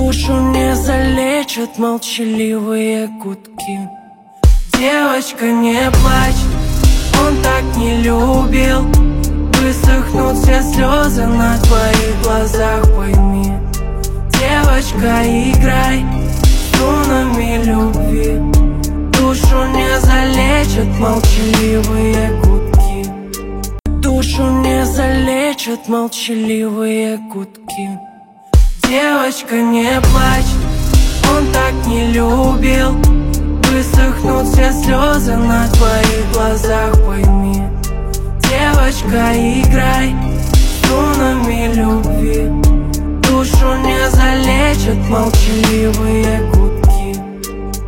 Душу не залечат молчаливые гудки. Девочка, не плачь, он так не любил. Высохнут все слезы на твоих глазах, пойми. Девочка, играй струнами любви. Душу не залечат молчаливые гудки. Душу не залечат молчаливые гудки. Девочка, не плачь, он так не любил. Высохнут все слезы на твоих глазах, пойми. Девочка, играй струнами любви. Душу не залечат молчаливые гудки.